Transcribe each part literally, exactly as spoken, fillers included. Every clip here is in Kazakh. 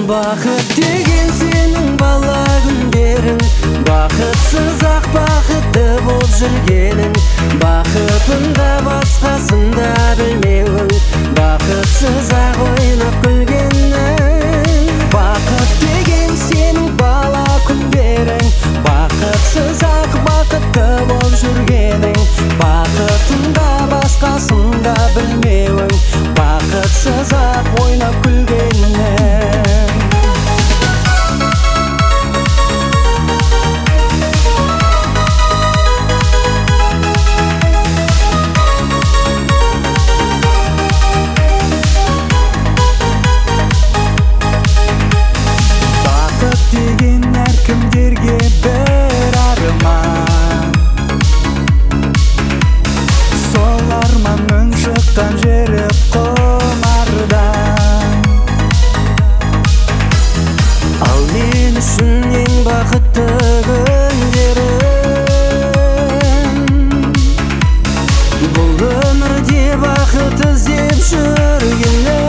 Бақыт деген сенің бала күндерің, бақытсыз ақ бақытты болып жүргенің, бақытында басқасында білмеуің, бақытсыз ақ ойнап күлгенің. Бақыт деген сенің бала күндерің, бақытсыз ақ бақытты болып жүргенің, бақытында басқасында білмеуің, бақытсыз ақ ойнап күлгенің. Деген әркімдерге бір арман, сол арманның шыққан жері құмардан. Ал мен үшін ең бақытты күндерім, бұл өмірде бақыт іздеп жүргенім.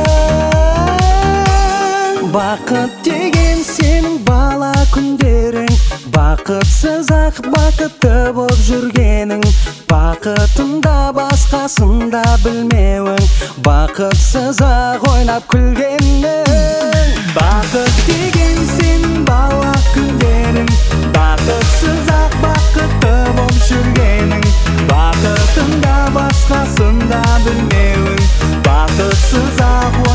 Бақыт деген сенің бала күндерің, бақытсыз ақ бақытты болып жүргенің, бақытында басқасында білмеуің, бақытсыз ақ ойнап күлгенің. Бақыт деген сенің бала күндерің, бақытсыз ақ бақытты болып жүргенің, бақытында басқасында білмеуің, бақытсыз ақ